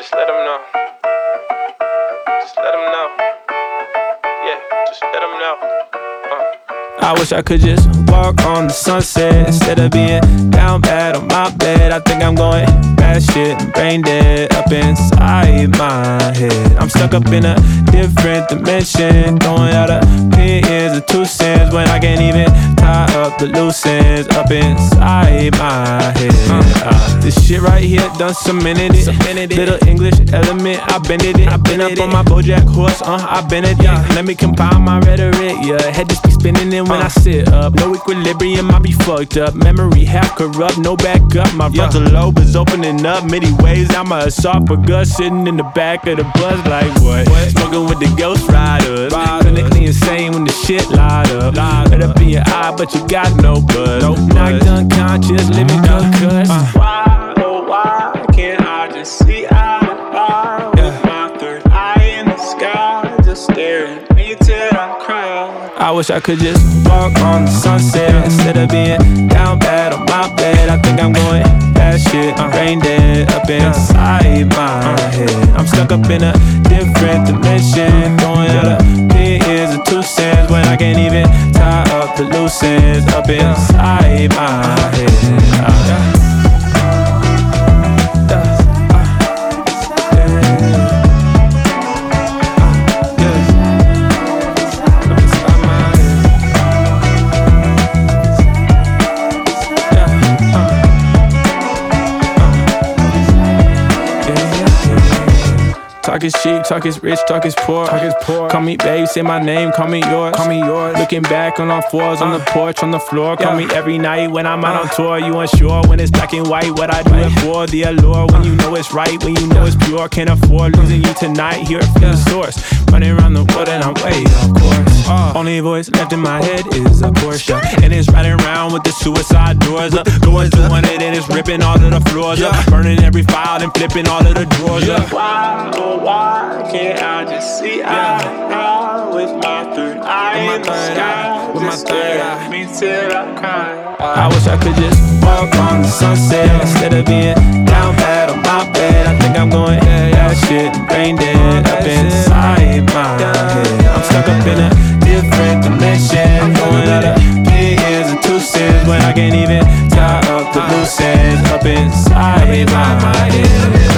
Just let them know. Just let them know. Yeah, just let them know. I wish I could just walk on the sunset instead of being down bad on my bed. I think I'm going bad shit, brain dead up inside my head. I'm stuck up in a different dimension, throwing out opinions of 2 cents when I can't even tie up the loose ends up inside my head. This shit right here done cemented it. Little English element, I bended it. I been up on my BoJack horse, I Benedict. Let me compile my rhetoric, yeah. Head just be spinning in when I sit up. No equilibrium, I be fucked up. Memory half corrupt, no backup. My frontal lobe is opening up many ways. I'm a esophagus sitting in the back of the bus like what? Smoking with the ghost riders. Clinically insane when the shit light up. Let up in your eye, but you got no buzz. Knocked unconscious, living concussed. Why, oh why can't I just see eye to eye with my third eye in the sky, just staring at me till I cry? I wish I could just walk on the sunset instead of being down bad on my bed. I think I'm going bad shit, brain dead up inside my head. I'm stuck up in a different dimension, throwing out opinions of 2 cents when I can't even tie up the loose ends up inside my head. Talk is cheap, talk is rich, talk is poor. Call me babe, say my name, call me yours. Looking back on all fours, on the porch, on the floor. Call me every night when I'm out on tour. You unsure when it's black and white, what I do it for. The allure, when you know it's right, when you know it's pure. Can't afford losing you tonight, hear it from the source. Running around the world and I'm way off course. Only voice left in my head is a Porsche, and it's riding around with the suicide doors up. Going 200 and it's ripping all of the floors up. Burning every file and flipping all of the drawers up. Why can't I just see eye to eye with my third eye in the sky? Just stare at me till I cry. I wish I could just walk on the sunset instead of being down bad on my bed. I think I'm going bad shit, brain dead up inside my head. I'm stuck up in a different dimension, going out of opinions and 2 cents when I can't even tie up the loose ends up inside my head.